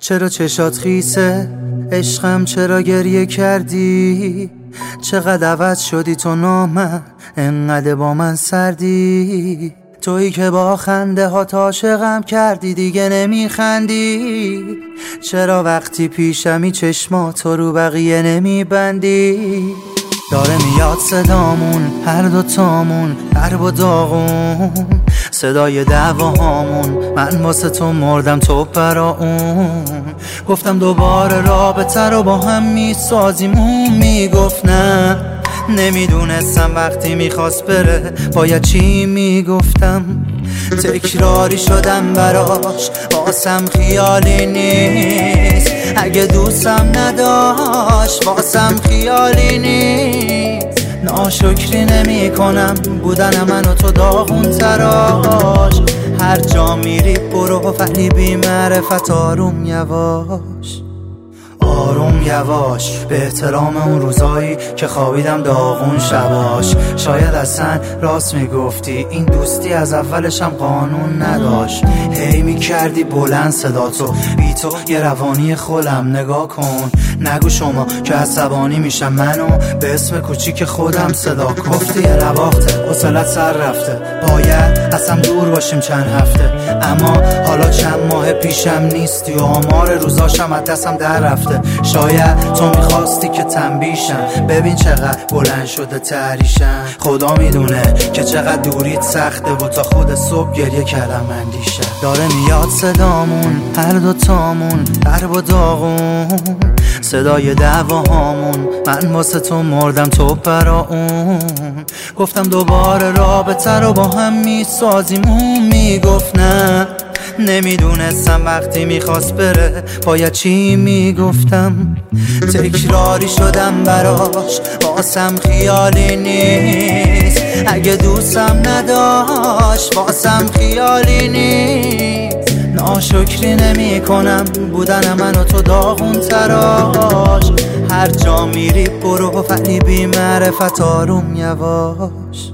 چرا چشات خیسه عشقم، چرا گریه کردی؟ چقدر عوض شدی تو نامم، انقدر با من سردی. تویی که با خنده ها عاشقم کردی دیگه نمیخندی. چرا وقتی پیشمی چشماتو رو بقیه نمیبندی؟ داره میاد صدامون هر دوتامون درب و داغون، صدای دعواهامون، من واسه تو مردم تو برا اون. گفتم دوباره رابطه رو با هم میسازیم، اون میگفت نه. نمیدونستم وقتی میخواست بره باید چی میگفتم. تکراری شدم براش، واسم خیالی نیست. اگه دوستم نداشت واسم خیالی نیست. ناشکری نمی کنم بودن من و تو داغون تراش. هر جا میری برو ولی بی معرفت آروم یواش، آروم یواش. به احترام اون روزایی که خوابیدم داغون شباش. شاید اصلا راست میگفتی این دوستی از اولش هم قانون نداشت. هی میکردی بلند صداتو، بی تو یه روانی خولم. نگاه کن نگو شما که عصبانی میشم، منو به اسم کوچیک خودم صدا کن. گفتی یه نواخته حوصلت سر رفته، باید اصلا دور باشیم چند هفته. اما حالا چند ماه پیشم نیستی و آمار روزاشم از دستم در رفته. شاید تو میخواستی که تنبیشم، ببین چقدر بلند شده تحریشم. خدا میدونه که چقدر دوریت سخته و تا خود صبح گریه کردم اندیشم. داره میاد صدامون هر دوتامون درب و داغون، صدای دعواهامون، من واسه تو مردم تو برا اون. گفتم دوباره رابطه رو با هم میسازیم، اون میگفت نه. نمیدونستم وقتی میخواست بره باید چی میگفتم. تکراری شدم براش، واسم خیالی نیست. اگه دوستم نداشت واسم خیالی نیست. ناشکری نمی کنم بودن من و تو داغون تراش. هر جا میری برو ولی بی معرفت آروم یواش،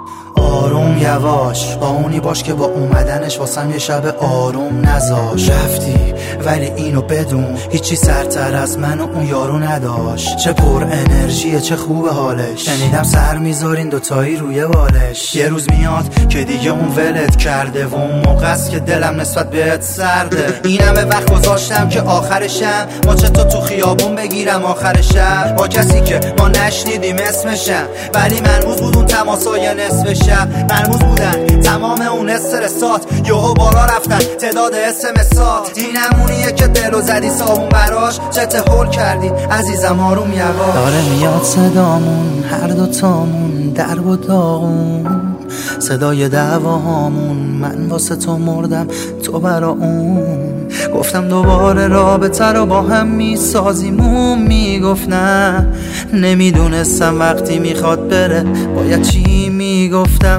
آروم یواش. با اونی باش که با اومدنش واسم یه شب آروم نذاش. رفتی ولی اینو بدون هیچی سرتر از من و اون یارو نداشت. چه پر انرژیه چه خوب حالش، شنیدم سر میذارین دوتایی روی بالش. یه روز میاد که دیگه اون ولت کرده و اون موقع است که دلم نسبت بهت سرده. اینم به وقت گذاشتم که آخرشم ماچه تو خیابون بگیرم آخر شب، با کسی که ما نشنیدیم اسمشم. ولی مرموز بود اون تماسای نصف شب، مرموز بودن تمام اون استرسات. یهو بالا رفتن تعداد اسمسات. این همونیه که دلو زدی صابون براش. چه هول کردی عزیزم آروم یواش. داره میاد صدامون هر دوتامون درب و داغون، صدای دعواهامون، من واسه تو مردم تو برا اون. گفتم دوباره رابطه رو با هم میسازیم، اون میگفت نه. نمیدونستم وقتی میخواد بره باید چی میگفتم.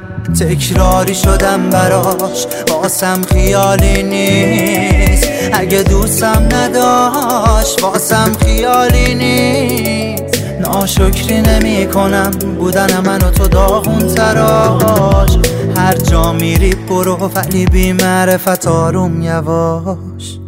تکراری شدم براش، واسم خیالی نیست. اگه دوستم نداشت واسم خیالی نیست. ناشکری نمی کنم بودن من و تو داغون تراش. هر جا میری برو ولی بی معرفت آروم یواش.